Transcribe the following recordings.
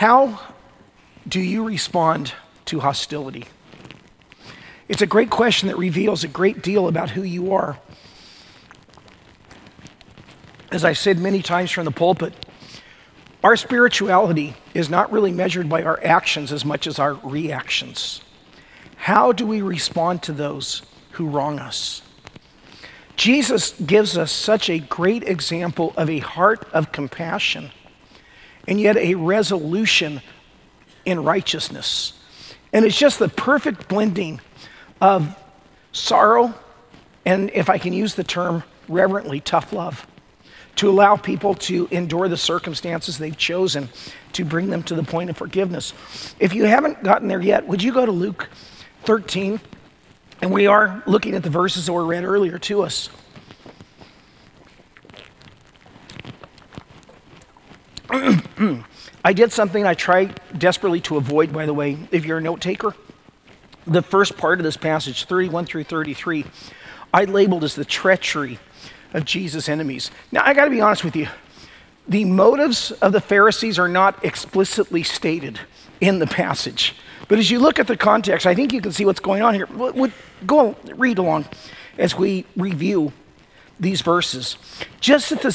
How do you respond to hostility? It's a great question that reveals a great deal about who you are. As I said many times from the pulpit, our spirituality is not really measured by our actions as much as our reactions. How do we respond to those who wrong us? Jesus gives us such a great example of a heart of compassion and yet a resolution in righteousness. And it's just the perfect blending of sorrow and, if I can use the term, reverently tough love, to allow people to endure the circumstances they've chosen to bring them to the point of forgiveness. If you haven't gotten there yet, would you go to Luke 13? And we are looking at the verses that were read earlier to us. I did something I try desperately to avoid, by the way, if you're a note taker. The first part of this passage, 31 through 33, I labeled as the treachery of Jesus' enemies. Now, I got to be honest with you. The motives of the Pharisees are not explicitly stated in the passage. But as you look at the context, I think you can see what's going on here. Go read along as we review these verses. Just at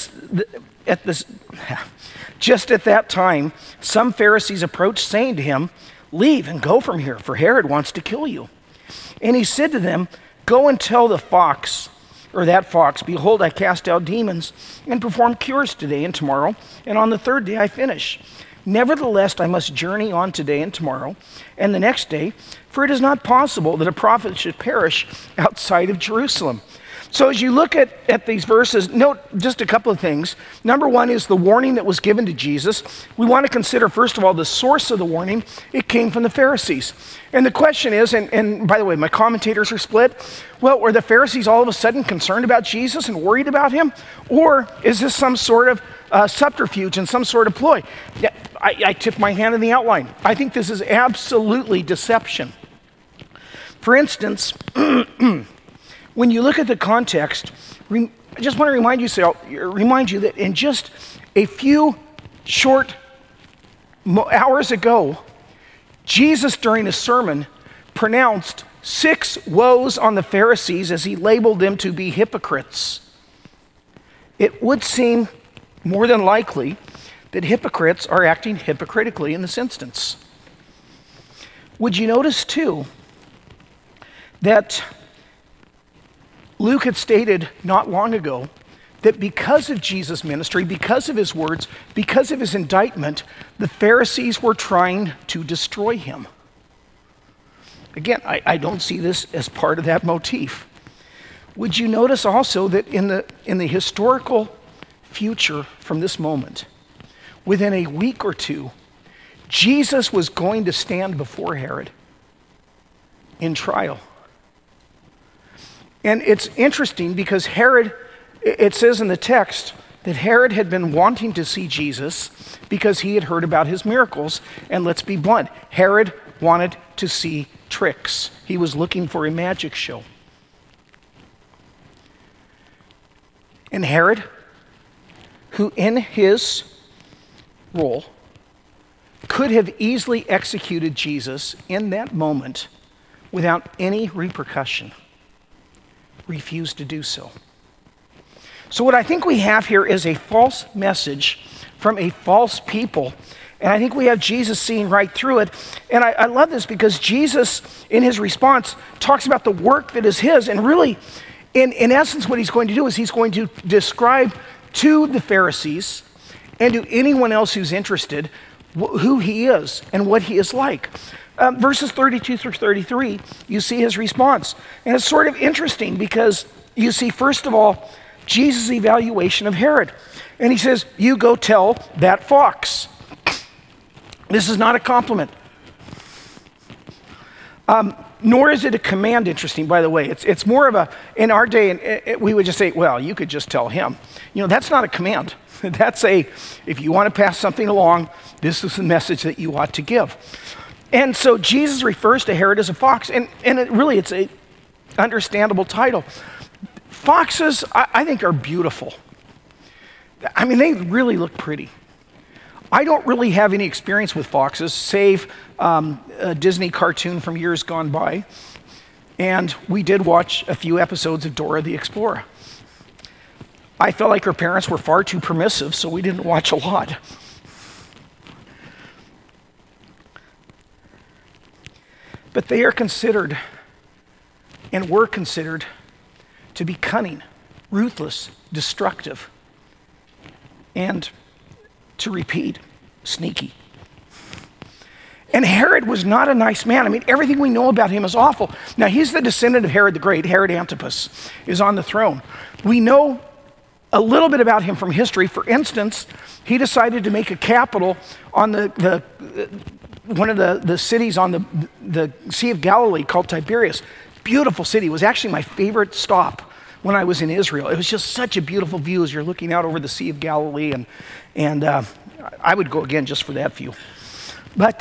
that time, some Pharisees approached, saying to him, "Leave and go from here, for Herod wants to kill you." And he said to them, "Go and tell that fox, behold, I cast out demons and perform cures today and tomorrow, and on the third day I finish. Nevertheless, I must journey on today and tomorrow, and the next day, for it is not possible that a prophet should perish outside of Jerusalem." So as you look at these verses, note just a couple of things. Number one is the warning that was given to Jesus. We want to consider, first of all, the source of the warning. It came from the Pharisees. And the question is, and by the way, my commentators are split. Well, were the Pharisees all of a sudden concerned about Jesus and worried about him? Or is this some sort of subterfuge and some sort of ploy? Yeah, I tipped my hand in the outline. I think this is absolutely deception. For instance, when you look at the context, I just want to remind you that in just a few short hours ago, Jesus, during a sermon, pronounced 6 woes on the Pharisees as he labeled them to be hypocrites. It would seem more than likely that hypocrites are acting hypocritically in this instance. Would you notice, too, that Luke had stated not long ago that because of Jesus' ministry, because of his words, because of his indictment, the Pharisees were trying to destroy him. Again, I don't see this as part of that motif. Would you notice also that in the historical future from this moment, within a week or two, Jesus was going to stand before Herod in trial. And it's interesting because Herod, it says in the text that Herod had been wanting to see Jesus because he had heard about his miracles. And let's be blunt, Herod wanted to see tricks. He was looking for a magic show. And Herod, who in his role could have easily executed Jesus in that moment without any repercussion, refused to do so. So what I think we have here is a false message from a false people. And I think we have Jesus seeing right through it. And I love this because Jesus, in his response, talks about the work that is his. And really, in essence, what he's going to do is he's going to describe to the Pharisees and to anyone else who's interested who he is and what he is like. Verses 32 through 33, you see his response. And it's sort of interesting because you see, first of all, Jesus' evaluation of Herod. And he says, "You go tell that fox." This is not a compliment. Nor is it a command, interesting, by the way. It's more of a, in our day, we would just say, well, you could just tell him. You know, that's not a command. That's if you want to pass something along, this is the message that you ought to give. And so Jesus refers to Herod as a fox, and it's a understandable title. Foxes, I think, are beautiful. I mean, they really look pretty. I don't really have any experience with foxes, save a Disney cartoon from years gone by. And we did watch a few episodes of Dora the Explorer. I felt like her parents were far too permissive, so we didn't watch a lot. But they are considered, and were considered, to be cunning, ruthless, destructive, and, to repeat, sneaky. And Herod was not a nice man. I mean, everything we know about him is awful. Now, he's the descendant of Herod the Great. Herod Antipas is on the throne. We know a little bit about him from history. For instance, he decided to make a capital on one of the cities on the Sea of Galilee called Tiberias. Beautiful city. It was actually my favorite stop when I was in Israel. It was just such a beautiful view as you're looking out over the Sea of Galilee, and I would go again just for that view. But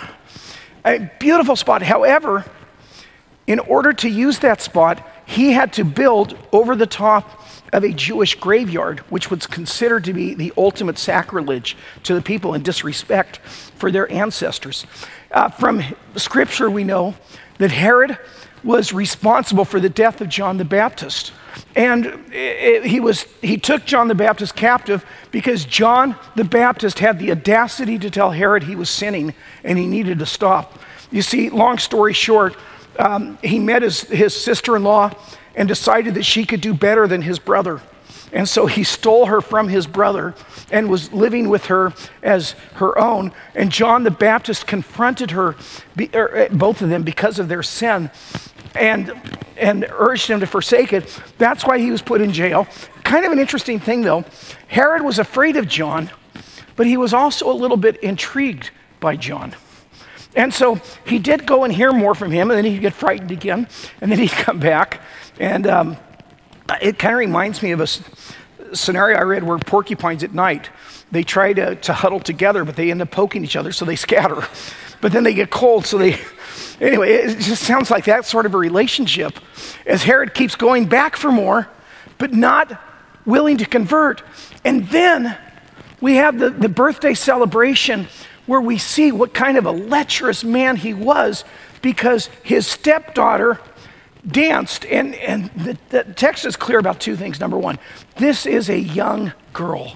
a beautiful spot. However, in order to use that spot, he had to build over the top of a Jewish graveyard, which was considered to be the ultimate sacrilege to the people and disrespect for their ancestors. From Scripture, we know that Herod was responsible for the death of John the Baptist. And he took John the Baptist captive because John the Baptist had the audacity to tell Herod he was sinning and he needed to stop. You see, long story short, he met his sister-in-law and decided that she could do better than his brother. And so he stole her from his brother and was living with her as her own. And John the Baptist confronted her, both of them, because of their sin, and urged him to forsake it. That's why he was put in jail. Kind of an interesting thing, though. Herod was afraid of John, but he was also a little bit intrigued by John. And so he did go and hear more from him, and then he'd get frightened again, and then he'd come back. And it kind of reminds me of a scenario I read where porcupines at night, they try to huddle together, but they end up poking each other, so they scatter. But then they get cold, so anyway, it just sounds like that sort of a relationship as Herod keeps going back for more, but not willing to convert. And then we have the birthday celebration where we see what kind of a lecherous man he was because his stepdaughter danced. And the text is clear about two things. Number one, this is a young girl.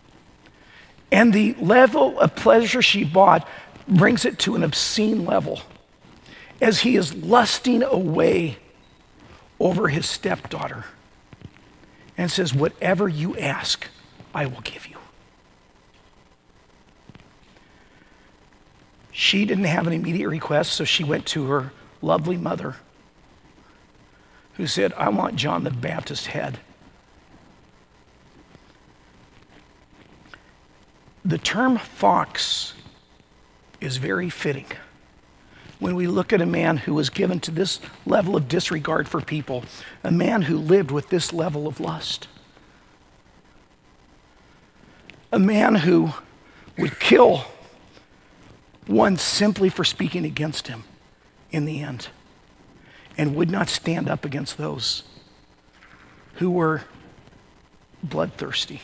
And the level of pleasure she brought brings it to an obscene level as he is lusting away over his stepdaughter and says, "Whatever you ask, I will give you." She didn't have an immediate request, so she went to her lovely mother, who said, "I want John the Baptist's head." The term fox is very fitting when we look at a man who was given to this level of disregard for people, a man who lived with this level of lust, a man who would kill one simply for speaking against him in the end, and would not stand up against those who were bloodthirsty.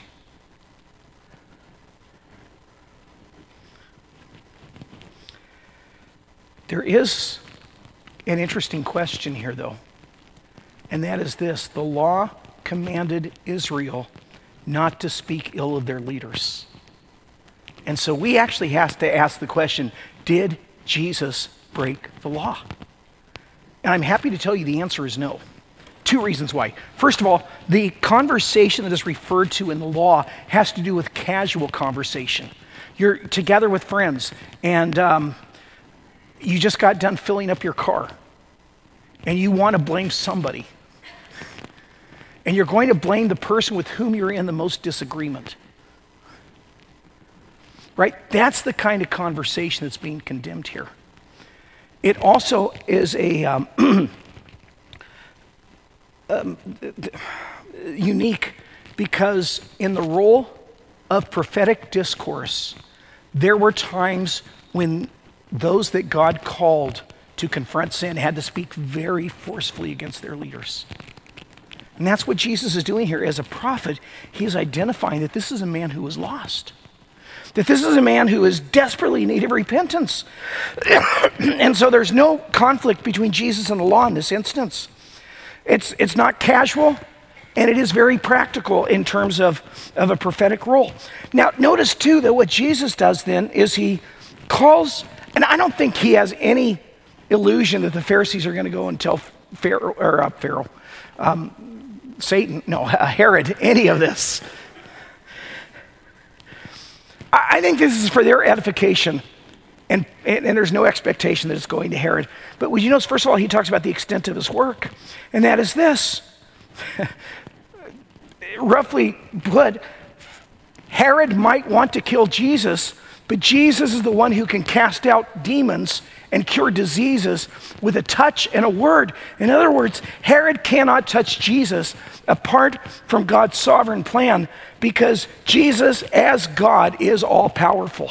There is an interesting question here, though, and that is this: the law commanded Israel not to speak ill of their leaders. And so we actually have to ask the question, did Jesus break the law? And I'm happy to tell you the answer is no. Two reasons why. First of all, the conversation that is referred to in the law has to do with casual conversation. You're together with friends, and you just got done filling up your car, and you want to blame somebody. And you're going to blame the person with whom you're in the most disagreement. Right? That's the kind of conversation that's being condemned here. It also is a unique because in the role of prophetic discourse, there were times when those that God called to confront sin had to speak very forcefully against their leaders. And that's what Jesus is doing here. As a prophet, he is identifying that this is a man who was lost. That this is a man who is desperately in need of repentance. And so there's no conflict between Jesus and the law in this instance. It's not casual, and it is very practical in terms of a prophetic role. Now, notice too that what Jesus does then is he calls, and I don't think he has any illusion that the Pharisees are going to go and tell Herod any of this. I think this is for their edification, and there's no expectation that it's going to Herod. But would you notice, first of all, he talks about the extent of his work, and that is this. Roughly put, Herod might want to kill Jesus, but Jesus is the one who can cast out demons and cure diseases with a touch and a word. In other words, Herod cannot touch Jesus apart from God's sovereign plan, because Jesus, as God, is all-powerful.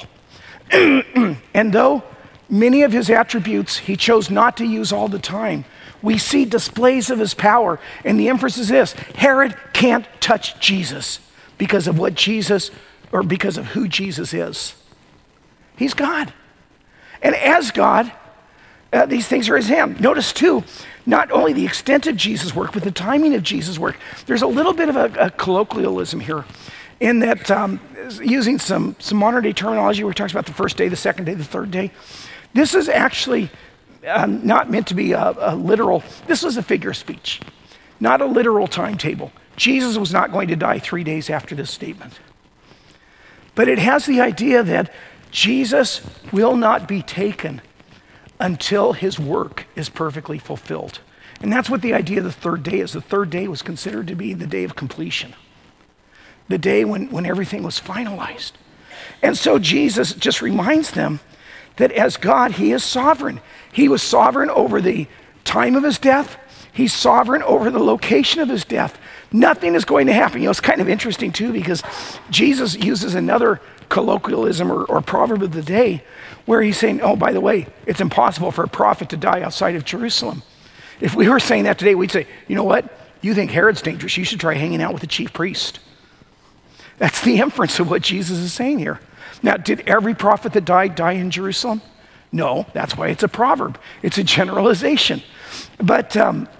And though many of his attributes he chose not to use all the time, we see displays of his power. And the inference is this: Herod can't touch Jesus because of what Jesus, or because of who Jesus is. He's God. And as God, these things are his hand. Notice too, not only the extent of Jesus' work, but the timing of Jesus' work. There's a little bit of a colloquialism here, in that using some modern day terminology where he talks about the first day, the second day, the third day. This is actually not meant to be a literal, this was a figure of speech, not a literal timetable. Jesus was not going to die 3 days after this statement. But it has the idea that Jesus will not be taken until his work is perfectly fulfilled. And that's what the idea of the third day is. The third day was considered to be the day of completion, the day when everything was finalized. And so Jesus just reminds them that as God, he is sovereign. He was sovereign over the time of his death. He's sovereign over the location of his death. Nothing is going to happen. You know, it's kind of interesting too, because Jesus uses another colloquialism or proverb of the day where he's saying, oh, by the way, it's impossible for a prophet to die outside of Jerusalem. If we were saying that today, we'd say, you know what? You think Herod's dangerous. You should try hanging out with the chief priest. That's the inference of what Jesus is saying here. Now, did every prophet that died die in Jerusalem? No, that's why it's a proverb. It's a generalization. But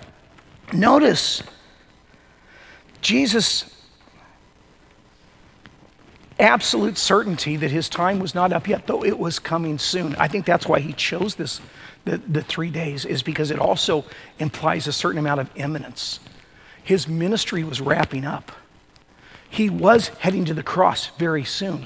notice, Jesus' absolute certainty that his time was not up yet, though it was coming soon. I think that's why he chose this, the 3 days, is because it also implies a certain amount of imminence. His ministry was wrapping up. He was heading to the cross very soon.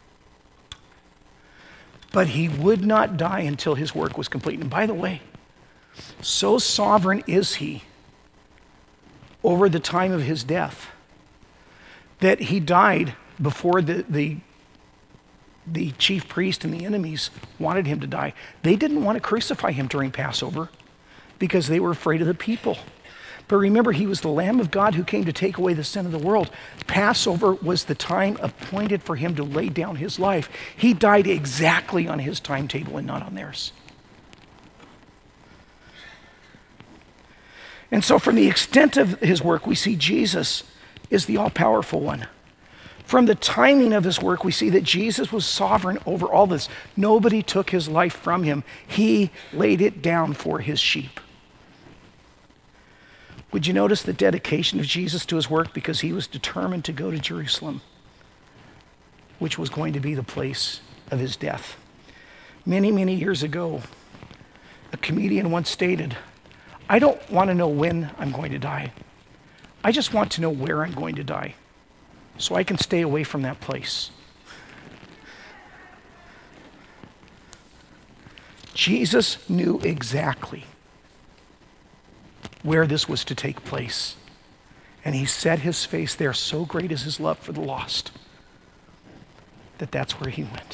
But he would not die until his work was complete. And by the way, so sovereign is he over the time of his death that he died before the chief priest and the enemies wanted him to die. They didn't want to crucify him during Passover because they were afraid of the people. But remember, he was the Lamb of God who came to take away the sin of the world. Passover was the time appointed for him to lay down his life. He died exactly on his timetable and not on theirs. And so from the extent of his work, we see Jesus is the all-powerful one. From the timing of his work, we see that Jesus was sovereign over all this. Nobody took his life from him. He laid it down for his sheep. Would you notice the dedication of Jesus to his work? Because he was determined to go to Jerusalem, which was going to be the place of his death. Many, many years ago, a comedian once stated, I don't want to know when I'm going to die. I just want to know where I'm going to die, so I can stay away from that place. Jesus knew exactly where this was to take place, and he set his face there. So great is his love for the lost that that's where he went.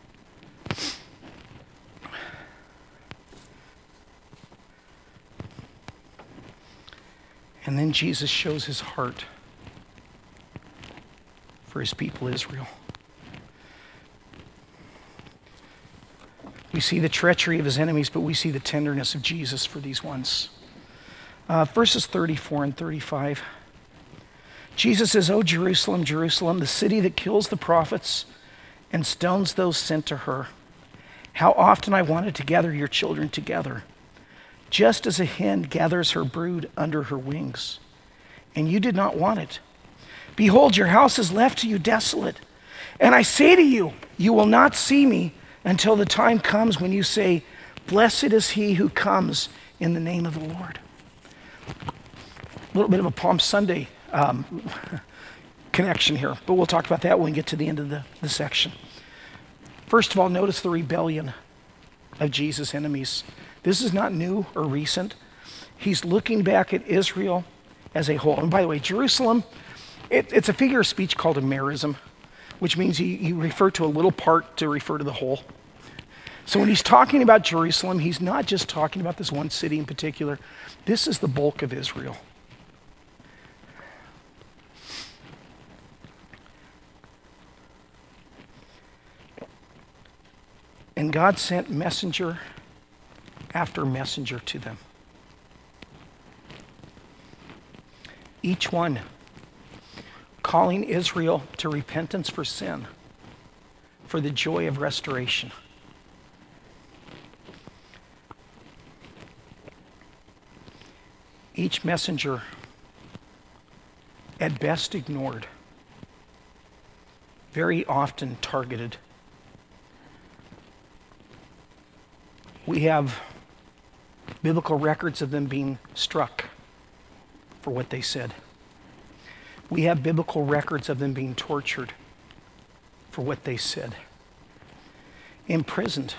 And then Jesus shows his heart for his people Israel. We see the treachery of his enemies, but we see the tenderness of Jesus for these ones. Verses 34 and 35. Jesus says, "O Jerusalem, Jerusalem, the city that kills the prophets and stones those sent to her. How often I wanted to gather your children together, just as a hen gathers her brood under her wings. And you did not want it. Behold, your house is left to you desolate. And I say to you, you will not see me until the time comes when you say, blessed is he who comes in the name of the Lord. A little bit of a Palm Sunday connection here, but we'll talk about that when we get to the end of the section. First of all, notice the rebellion of Jesus' enemies. This is not new or recent. He's looking back at Israel as a whole. And by the way, Jerusalem, it's a figure of speech called a merism, which means you refer to a little part to refer to the whole. So when he's talking about Jerusalem, he's not just talking about this one city in particular. This is the bulk of Israel. And God sent messenger after messenger to them. Each one calling Israel to repentance for sin, for the joy of restoration. Each messenger at best ignored, very often targeted. We have biblical records of them being struck for what they said. We have biblical records of them being tortured for what they said. Imprisoned.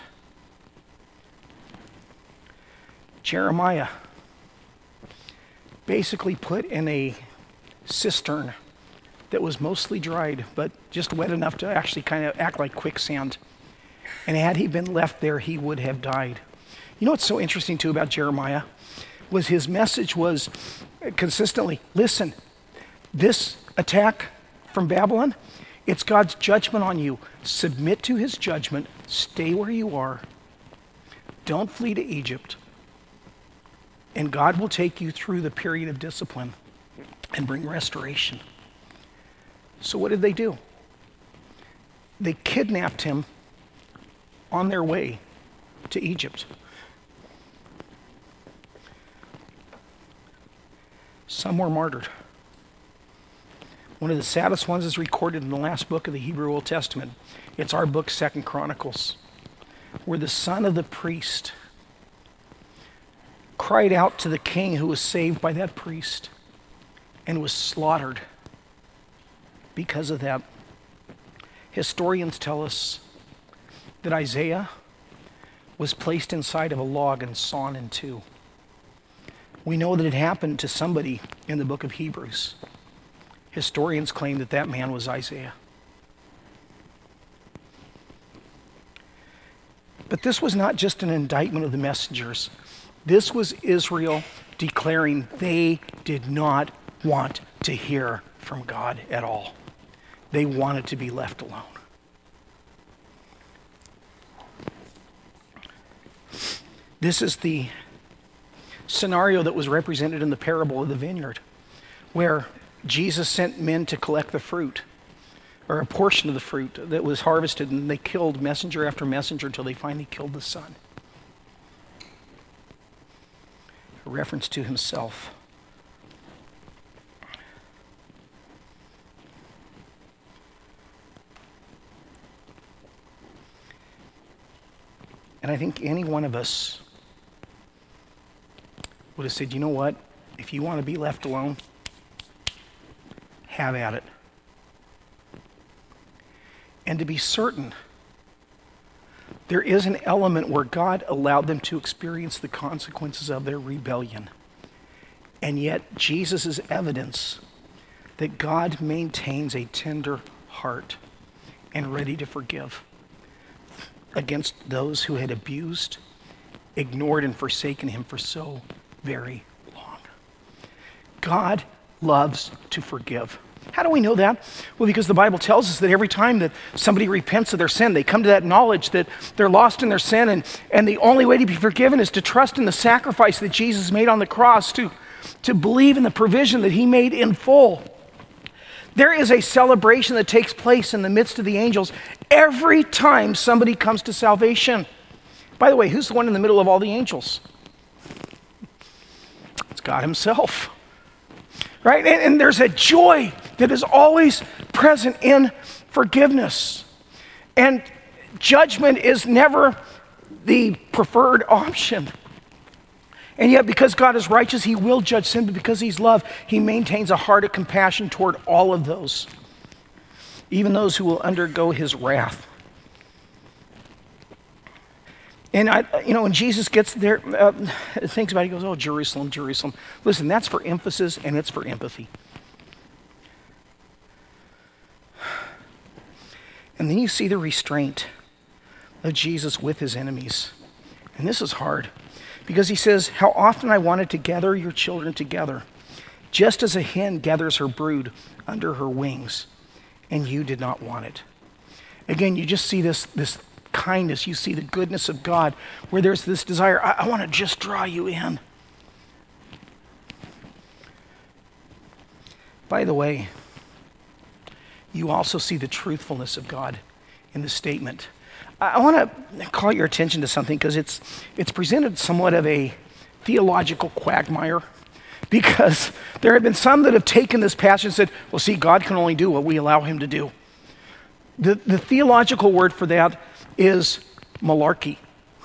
Jeremiah basically put in a cistern that was mostly dried, but just wet enough to actually kind of act like quicksand. And had he been left there, he would have died. You know what's so interesting too about Jeremiah? Was his message was consistently, listen, this attack from Babylon, it's God's judgment on you. Submit to his judgment, stay where you are, don't flee to Egypt, and God will take you through the period of discipline and bring restoration. So what did they do? They kidnapped him on their way to Egypt. Some were martyred. One of the saddest ones is recorded in the last book of the Hebrew Old Testament. It's our book, 2 Chronicles, where the son of the priest cried out to the king who was saved by that priest and was slaughtered because of that. Historians tell us that Isaiah was placed inside of a log and sawn in two. We know that it happened to somebody in the book of Hebrews. Historians claim that that man was Isaiah. But this was not just an indictment of the messengers. This was Israel declaring they did not want to hear from God at all. They wanted to be left alone. This is the scenario that was represented in the parable of the vineyard, where Jesus sent men to collect the fruit, or a portion of the fruit that was harvested, and they killed messenger after messenger until they finally killed the son. A reference to himself. And I think any one of us would have said, you know what? If you want to be left alone, have at it. And to be certain, there is an element where God allowed them to experience the consequences of their rebellion. And yet, Jesus is evidence that God maintains a tender heart and ready to forgive against those who had abused, ignored, and forsaken him for so very long. God loves to forgive. How do we know that? Well, because the Bible tells us that every time that somebody repents of their sin, they come to that knowledge that they're lost in their sin, and the only way to be forgiven is to trust in the sacrifice that Jesus made on the cross, to believe in the provision that he made in full. There is a celebration that takes place in the midst of the angels every time somebody comes to salvation. By the way, who's the one in the middle of all the angels? It's God himself. Right? And there's a joy that is always present in forgiveness. And judgment is never the preferred option. And yet, because God is righteous, he will judge sin, but because he's love, he maintains a heart of compassion toward all of those, even those who will undergo his wrath. And when Jesus gets there, thinks about it, he goes, oh, Jerusalem, Jerusalem. Listen, that's for emphasis and it's for empathy. And then you see the restraint of Jesus with his enemies. And this is hard because he says, how often I wanted to gather your children together, just as a hen gathers her brood under her wings, and you did not want it. Again, you just see this kindness, you see the goodness of God, where there's this desire, I want to just draw you in. By the way, you also see the truthfulness of God in the statement. I want to call your attention to something because it's presented somewhat of a theological quagmire, because there have been some that have taken this passage and said, well, see, God can only do what we allow him to do. The theological word for that is malarkey.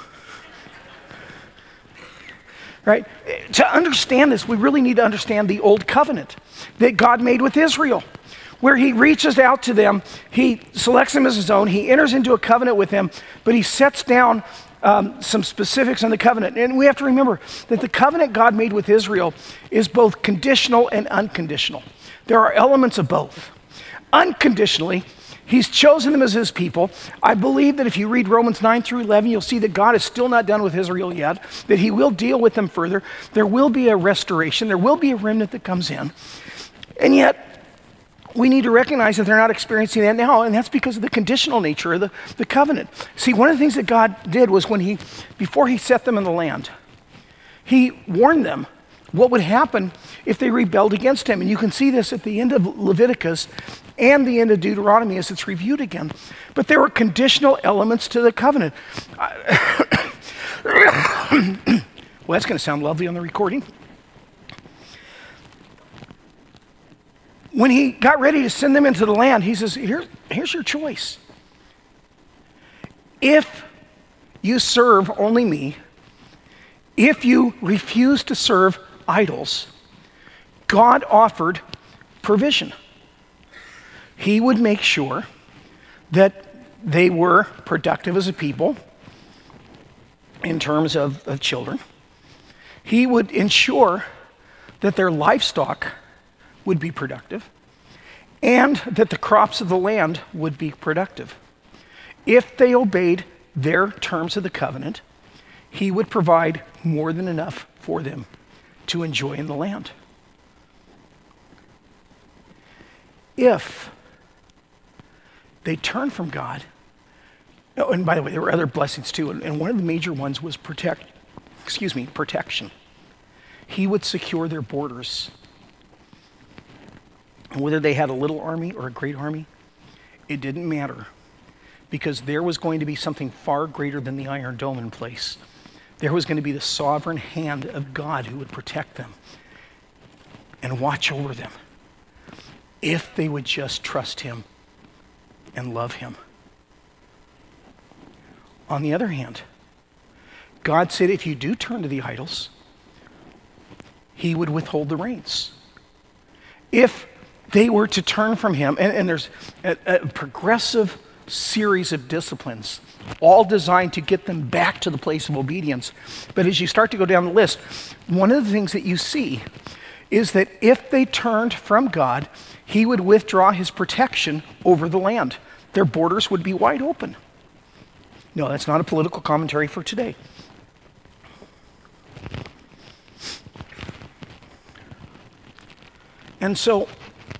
Right? To understand this, we really need to understand the old covenant that God made with Israel, where he reaches out to them, he selects them as his own, he enters into a covenant with them, but he sets down some specifics on the covenant. And we have to remember that the covenant God made with Israel is both conditional and unconditional. There are elements of both. Unconditionally, he's chosen them as his people. I believe that if you read Romans 9 through 11, you'll see that God is still not done with Israel yet, that he will deal with them further. There will be a restoration. There will be a remnant that comes in. And yet, we need to recognize that they're not experiencing that now, and that's because of the conditional nature of the covenant. See, one of the things that God did was before he set them in the land, he warned them what would happen if they rebelled against him. And you can see this at the end of Leviticus and the end of Deuteronomy as it's reviewed again. But there were conditional elements to the covenant. Well, that's going to sound lovely on the recording. When he got ready to send them into the land, he says, here's your choice. If you serve only me, if you refuse to serve idols, God offered provision. He would make sure that they were productive as a people in terms of children. He would ensure that their livestock would be productive, and that the crops of the land would be productive. If they obeyed their terms of the covenant, he would provide more than enough for them to enjoy in the land. If they turned from God, oh, and by the way, there were other blessings too, and one of the major ones was protection. He would secure their borders. And whether they had a little army or a great army, it didn't matter, because there was going to be something far greater than the Iron Dome in place. There was going to be the sovereign hand of God who would protect them and watch over them if they would just trust him and love him. On the other hand, God said if you do turn to the idols, he would withhold the rains. If they were to turn from him, and there's a progressive series of disciplines, all designed to get them back to the place of obedience. But as you start to go down the list, one of the things that you see is that if they turned from God, he would withdraw his protection over the land. Their borders would be wide open. No, that's not a political commentary for today. And so,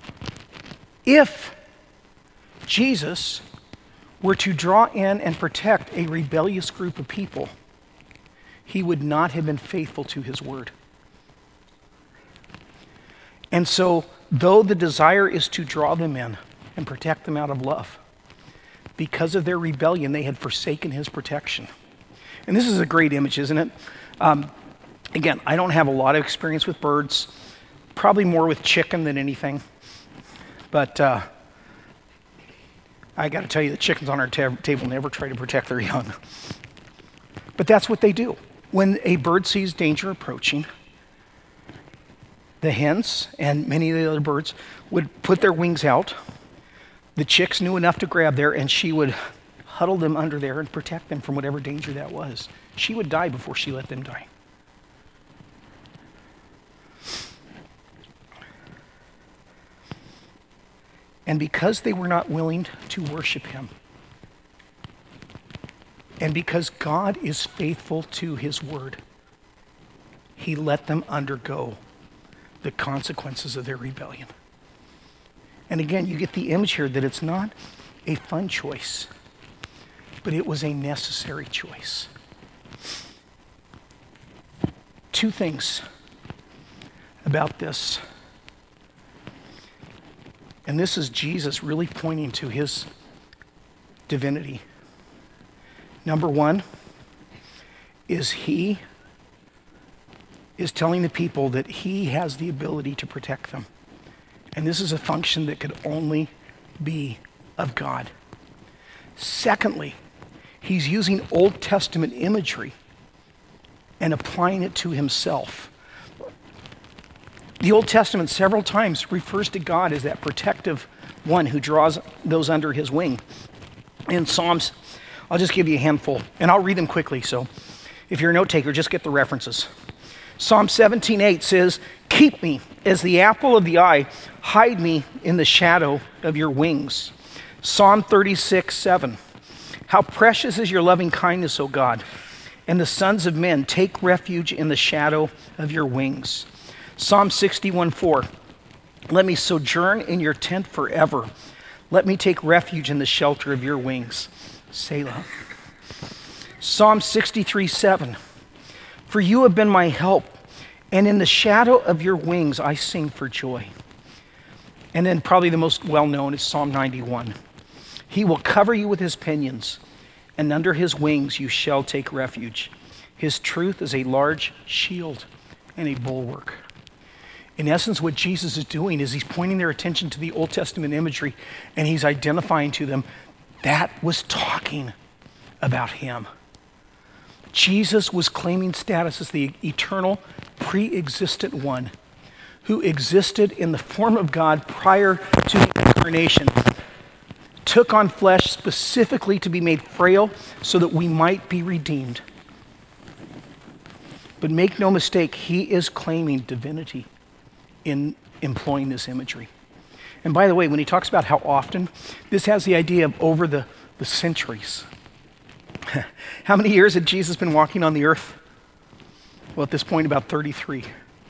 if Jesus were to draw in and protect a rebellious group of people, he would not have been faithful to his word. And so, though the desire is to draw them in and protect them out of love, because of their rebellion, they had forsaken his protection. And this is a great image, isn't it? Again, I don't have a lot of experience with birds, probably more with chicken than anything. But I got to tell you, the chickens on our table never try to protect their young. But that's what they do. When a bird sees danger approaching, the hens and many of the other birds would put their wings out. The chicks knew enough to grab there, and she would huddle them under there and protect them from whatever danger that was. She would die before she let them die. And because they were not willing to worship him, and because God is faithful to his word, he let them undergo the consequences of their rebellion. And again, you get the image here that it's not a fun choice, but it was a necessary choice. Two things about this. And this is Jesus really pointing to his divinity. Number one is he is telling the people that he has the ability to protect them. And this is a function that could only be of God. Secondly, he's using Old Testament imagery and applying it to himself. The Old Testament several times refers to God as that protective one who draws those under his wing. In Psalms, I'll just give you a handful, and I'll read them quickly, so if you're a note taker, just get the references. Psalm 17:8 says, "Keep me as the apple of the eye, hide me in the shadow of your wings." Psalm 36:7, "How precious is your loving kindness, O God, and the sons of men take refuge in the shadow of your wings." Psalm 61:4, "Let me sojourn in your tent forever. Let me take refuge in the shelter of your wings." Selah. Psalm 63:7, "For you have been my help, and in the shadow of your wings I sing for joy." And then probably the most well-known is Psalm 91. "He will cover you with his pinions, and under his wings you shall take refuge. His truth is a large shield and a bulwark." In essence, what Jesus is doing is he's pointing their attention to the Old Testament imagery, and he's identifying to them that was talking about him. Jesus was claiming status as the eternal, pre-existent one who existed in the form of God prior to the incarnation, took on flesh specifically to be made frail so that we might be redeemed. But make no mistake, he is claiming divinity in employing this imagery. And by the way, when he talks about how often, this has the idea of over the centuries. How many years had Jesus been walking on the earth? Well, at this point, about 33.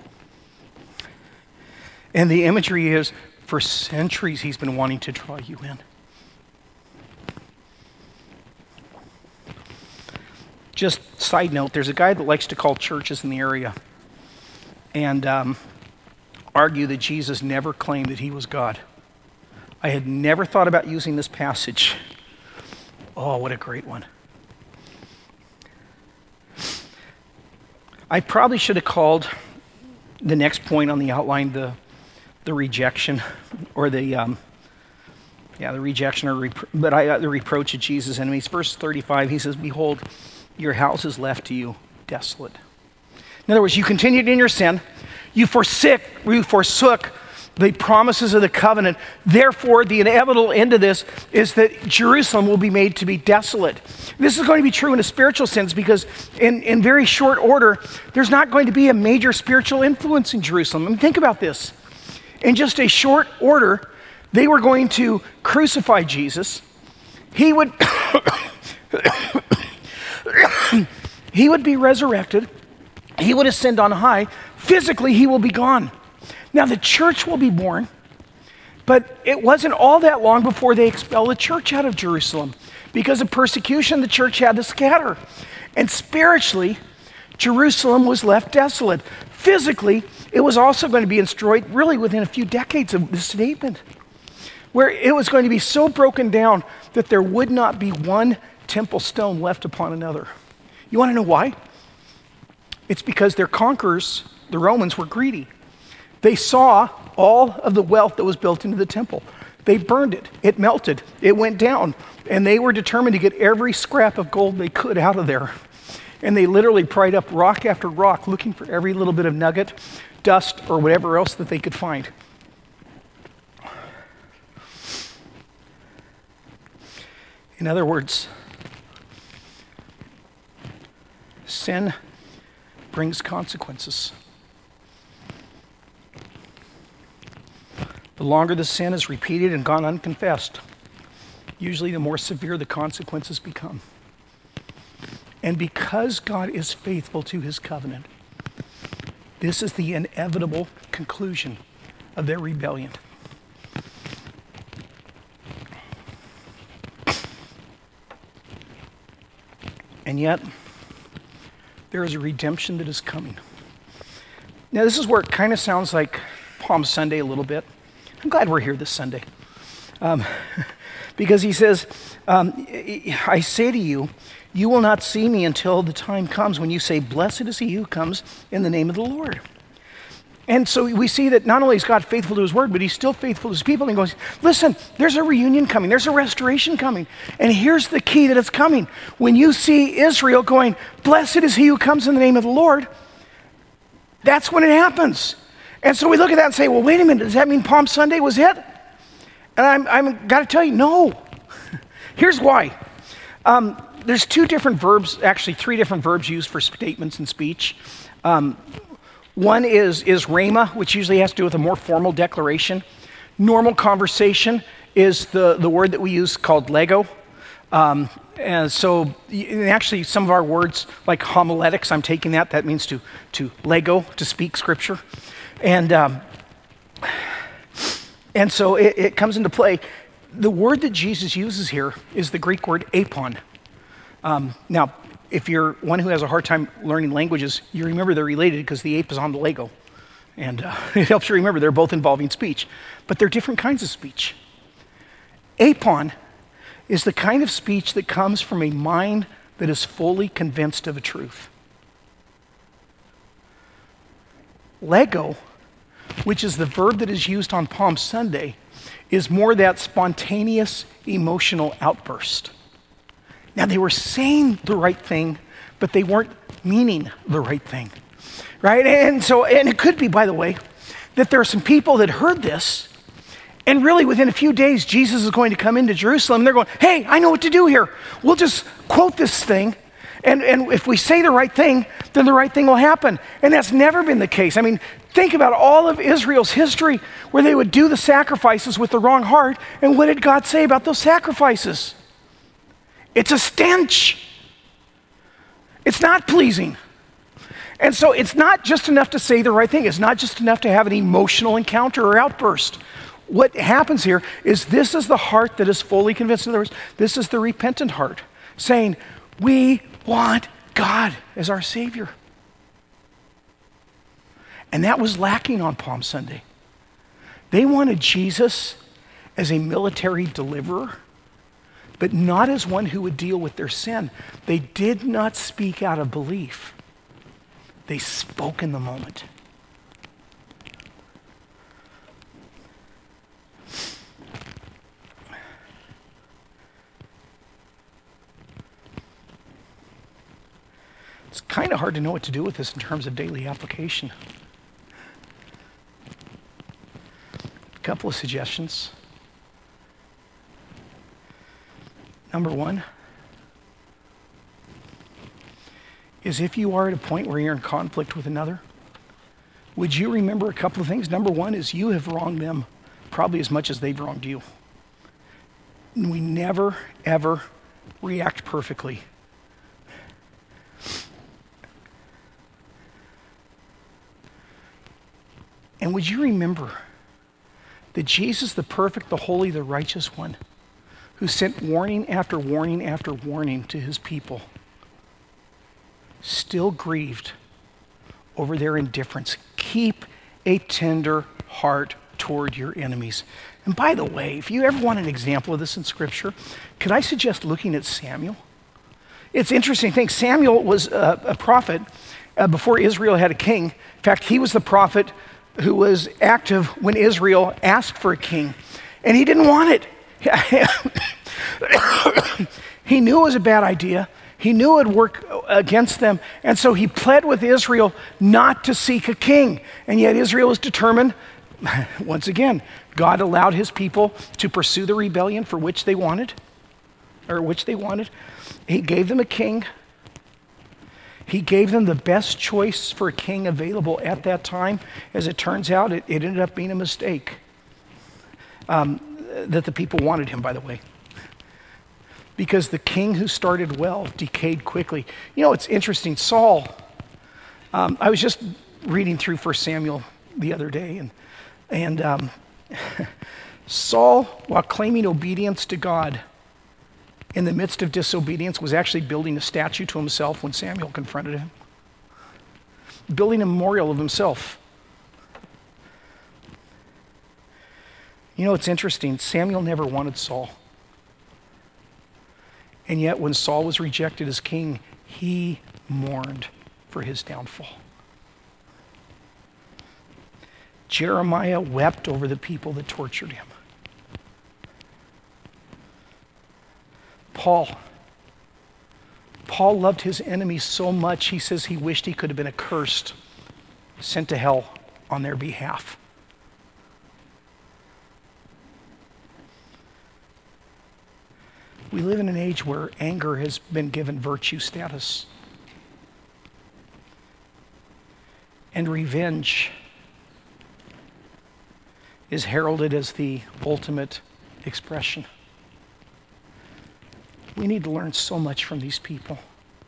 And the imagery is, for centuries, he's been wanting to draw you in. Just side note, there's a guy that likes to call churches in the area and argue that Jesus never claimed that he was God. I had never thought about using this passage. Oh, what a great one. I probably should have called the next point on the outline the rejection, or the rejection, or the reproach of Jesus' enemies. Verse 35, he says, "Behold, your house is left to you desolate." In other words, you continued in your sin, you forsook the promises of the covenant. Therefore, the inevitable end of this is that Jerusalem will be made to be desolate. This is going to be true in a spiritual sense, because in very short order, there's not going to be a major spiritual influence in Jerusalem. I mean, think about this. In just a short order, they were going to crucify Jesus. He would he would be resurrected. He would ascend on high. Physically, he will be gone. Now, the church will be born, but it wasn't all that long before they expelled the church out of Jerusalem. Because of persecution, the church had to scatter. And spiritually, Jerusalem was left desolate. Physically, it was also going to be destroyed really within a few decades of this statement, where it was going to be so broken down that there would not be one temple stone left upon another. You want to know why? It's because their conquerors, the Romans, were greedy. They saw all of the wealth that was built into the temple. They burned it. It melted. It went down. And they were determined to get every scrap of gold they could out of there. And they literally pried up rock after rock, looking for every little bit of nugget, dust, or whatever else that they could find. In other words, sin brings consequences. The longer the sin is repeated and gone unconfessed, usually the more severe the consequences become. And because God is faithful to his covenant, this is the inevitable conclusion of their rebellion. And yet, there is a redemption that is coming. Now, this is where it kind of sounds like Palm Sunday a little bit. I'm glad we're here this Sunday. Because he says, I say to you, you will not see me until the time comes when you say, blessed is he who comes in the name of the Lord. And so we see that not only is God faithful to his word, but he's still faithful to his people. And he goes, listen, there's a reunion coming. There's a restoration coming. And here's the key that it's coming. When you see Israel going, blessed is he who comes in the name of the Lord, that's when it happens. And so we look at that and say, well, wait a minute, does that mean Palm Sunday was it? And I'm got to tell you, no. Here's why. There's two different verbs, actually three different verbs used for statements in speech. One is rhema, which usually has to do with a more formal declaration. Normal conversation is the word that we use called lego. And so actually some of our words, like homiletics, I'm taking that means to lego, to speak scripture. And so it comes into play. The word that Jesus uses here is the Greek word apon. Now, if you're one who has a hard time learning languages, you remember they're related because the ape is on the Lego. And it helps you remember they're both involving speech. But they're different kinds of speech. Apon is the kind of speech that comes from a mind that is fully convinced of a truth. Lego, which is the verb that is used on Palm Sunday, is more that spontaneous emotional outburst. Now, they were saying the right thing, but they weren't meaning the right thing, right? And it could be, by the way, that there are some people that heard this, and really within a few days, Jesus is going to come into Jerusalem, and they're going, hey, I know what to do here. We'll just quote this thing, and if we say the right thing, then the right thing will happen. And that's never been the case. I mean, think about all of Israel's history where they would do the sacrifices with the wrong heart, and what did God say about those sacrifices? It's a stench. It's not pleasing. And so it's not just enough to say the right thing. It's not just enough to have an emotional encounter or outburst. What happens here is this is the heart that is fully convinced. In other words, this is the repentant heart saying, we want God as our Savior. And that was lacking on Palm Sunday. They wanted Jesus as a military deliverer, but not as one who would deal with their sin. They did not speak out of belief. They spoke in the moment. It's kind of hard to know what to do with this in terms of daily application. A couple of suggestions. Number one is if you are at a point where you're in conflict with another, would you remember a couple of things? Number one is you have wronged them probably as much as they've wronged you. And we never, ever react perfectly. And would you remember that Jesus, the perfect, the holy, the righteous one, who sent warning after warning after warning to his people, still grieved over their indifference. Keep a tender heart toward your enemies. And by the way, if you ever want an example of this in Scripture, could I suggest looking at Samuel? It's an interesting thing. Samuel was a prophet before Israel had a king. In fact, he was the prophet who was active when Israel asked for a king. And he didn't want it. He knew it was a bad idea. He knew it would work against them. And so he pled with Israel not to seek a king. And yet Israel was determined. Once again, God allowed his people to pursue the rebellion for which they wanted. He gave them a king. He gave them the best choice for a king available at that time. As it turns out, it ended up being a mistake. That the people wanted him, by the way. Because the king who started well decayed quickly. You know, it's interesting. Saul, I was just reading through 1 Samuel the other day, and Saul, while claiming obedience to God, in the midst of disobedience, was actually building a statue to himself when Samuel confronted him. Building a memorial of himself. You know, it's interesting. Samuel never wanted Saul. And yet when Saul was rejected as king, he mourned for his downfall. Jeremiah wept over the people that tortured him. Paul loved his enemies so much, he says he wished he could have been accursed, sent to hell on their behalf. We live in an age where anger has been given virtue status. And revenge is heralded as the ultimate expression. We need to learn so much from these people.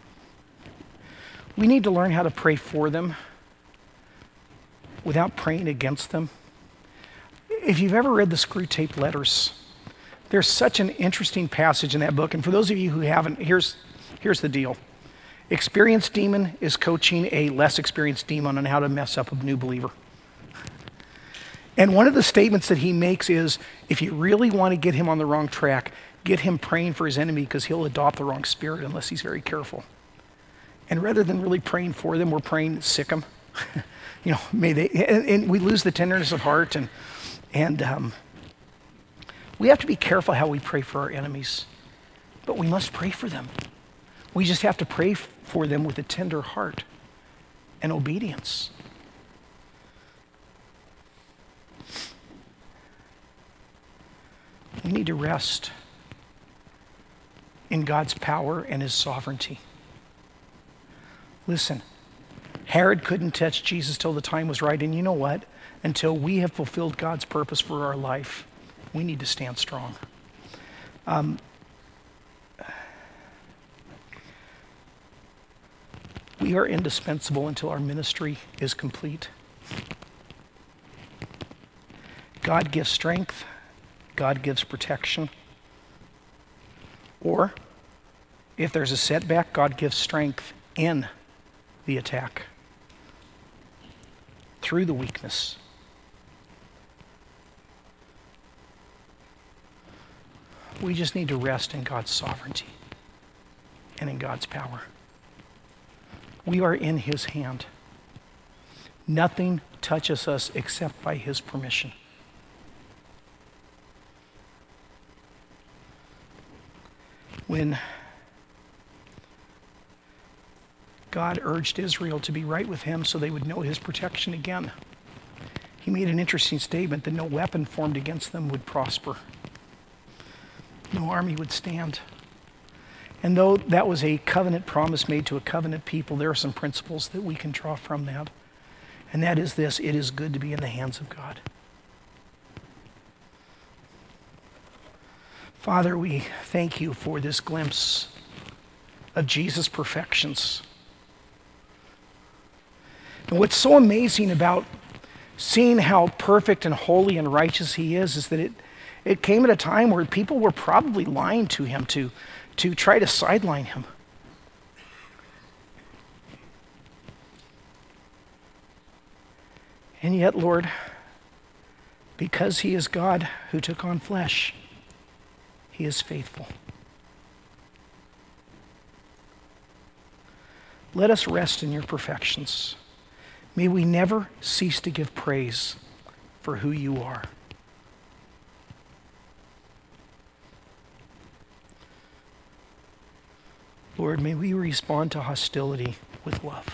We need to learn how to pray for them without praying against them. If you've ever read the Screwtape Letters, there's such an interesting passage in that book. And for those of you who haven't, here's the deal. Experienced demon is coaching a less experienced demon on how to mess up a new believer. And one of the statements that he makes is, if you really want to get him on the wrong track, get him praying for his enemy, because he'll adopt the wrong spirit unless he's very careful. And rather than really praying for them, we're praying sick them. You know, may they, and we lose the tenderness of heart, and we have to be careful how we pray for our enemies, but we must pray for them. We just have to pray for them with a tender heart and obedience. We need to rest in God's power and his sovereignty. Listen, Herod couldn't touch Jesus till the time was right, and you know what? Until we have fulfilled God's purpose for our life, we need to stand strong. We are indispensable until our ministry is complete. God gives strength. God gives protection. Or, if there's a setback, God gives strength in the attack, through the weakness. We just need to rest in God's sovereignty and in God's power. We are in his hand. Nothing touches us except by his permission. When God urged Israel to be right with him so they would know his protection again, he made an interesting statement that no weapon formed against them would prosper. No army would stand. And though that was a covenant promise made to a covenant people, there are some principles that we can draw from that. And that is this: it is good to be in the hands of God. Father, we thank you for this glimpse of Jesus' perfections. And what's so amazing about seeing how perfect and holy and righteous he is that it came at a time where people were probably lying to him to try to sideline him. And yet, Lord, because he is God who took on flesh, he is faithful. Let us rest in your perfections. May we never cease to give praise for who you are. Lord, may we respond to hostility with love,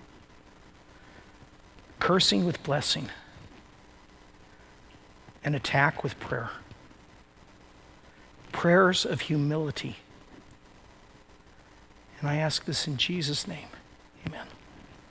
cursing with blessing, and attack with prayer. Prayers of humility. And I ask this in Jesus' name. Amen.